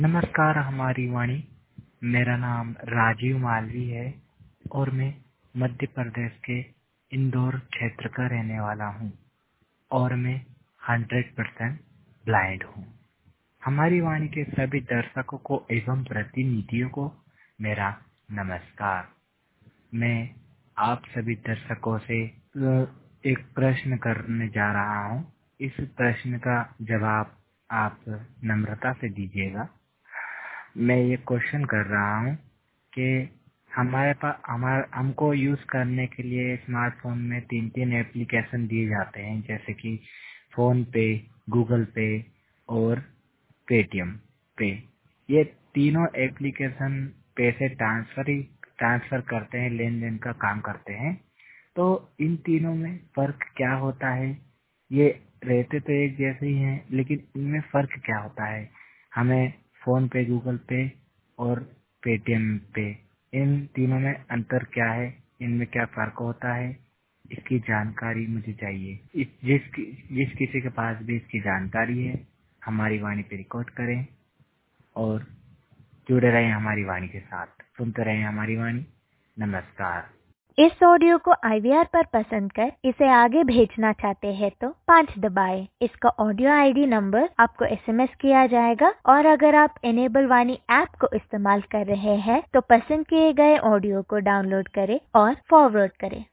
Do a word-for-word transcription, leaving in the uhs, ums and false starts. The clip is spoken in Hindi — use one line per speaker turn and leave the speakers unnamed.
नमस्कार हमारी वाणी। मेरा नाम राजीव मालवी है और मैं मध्य प्रदेश के इंदौर क्षेत्र का रहने वाला हूँ और मैं हंड्रेड परसेंट ब्लाइंड हूँ। हमारी वाणी के सभी दर्शकों को एवं प्रतिनिधियों को मेरा नमस्कार। मैं आप सभी दर्शकों से एक प्रश्न करने जा रहा हूँ। इस प्रश्न का जवाब आप नम्रता से दीजिएगा। मैं ये क्वेश्चन कर रहा हूँ कि हमारे पास हमारे हमको यूज़ करने के लिए स्मार्टफोन में तीन तीन एप्लीकेशन दिए जाते हैं, जैसे कि फ़ोन पे, गूगल पे और पेटीएम पे। ये तीनों एप्लीकेशन पैसे ट्रांसफर ही ट्रांसफ़र करते हैं, लेन देन का काम करते हैं। तो इन तीनों में फ़र्क क्या होता है? ये रहते तो एक जैसे ही हैं, लेकिन इनमें फ़र्क क्या होता है? हमें फ़ोन पे, गूगल पे और पेटीएम पे, इन तीनों में अंतर क्या है? इनमें क्या फ़र्क होता है? इसकी जानकारी मुझे चाहिए। इस जिस जिस किसी के पास भी इसकी जानकारी है, हमारी वाणी पे रिकॉर्ड करें और जुड़े रहें हमारी वाणी के साथ। सुनते रहें हमारी वाणी। नमस्कार।
इस ऑडियो को आई वी आर पर पसंद कर इसे आगे भेजना चाहते हैं तो पाँच दबाएं। इसका ऑडियो आई डी नंबर आपको एस एम एस किया जाएगा और अगर आप इनेबल वाणी ऐप को इस्तेमाल कर रहे हैं तो पसंद किए गए ऑडियो को डाउनलोड करें और फॉरवर्ड करें।